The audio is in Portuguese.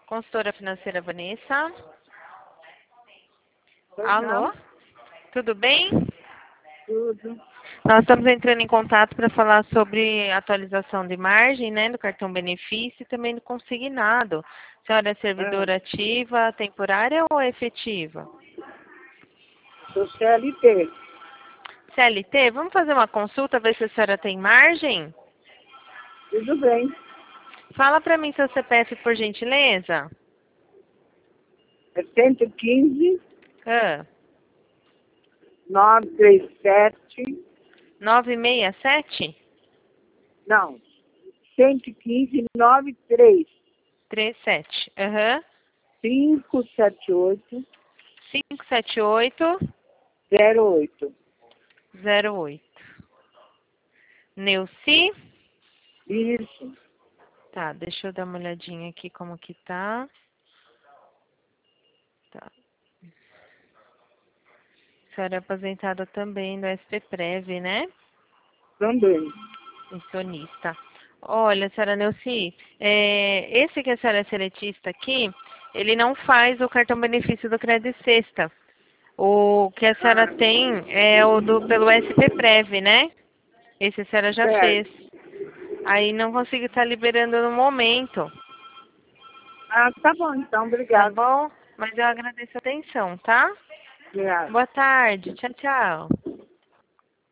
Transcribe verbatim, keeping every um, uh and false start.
Consultora financeira Vanessa. Pois Alô? não? Tudo bem? Tudo. Nós estamos entrando em contato para falar sobre atualização de margem, né, do cartão benefício e também do consignado. A senhora é servidora Ah, ativa, temporária ou efetiva? sou C L T. C L T, vamos fazer uma consulta, ver se a senhora tem margem? Tudo bem. Fala para mim seu C P F, por gentileza. É cento e quinze, Ah, novecentos e trinta e sete. nove seis sete Não. cento e quinze, noventa e três. três sete. Aham. quinhentos e setenta e oito, cinco sete oito zero oito. zero oito. Neuci? Isso. Tá, deixa eu dar uma olhadinha aqui como que tá. Tá. A senhora é aposentada também do S P Prev, né? Também. Pensionista. Olha, senhora Neuci, é, esse que a senhora é seletista aqui, ele não faz o cartão benefício do Crédito Sexta. O que a senhora tem é o do pelo S P Prev, né? Esse a senhora já fez. Certo. Aí não consigo estar liberando no momento, Ah, tá bom então. tá Obrigado. bom? Mas eu agradeço a atenção, tá? Obrigado. Boa tarde. Tchau, tchau.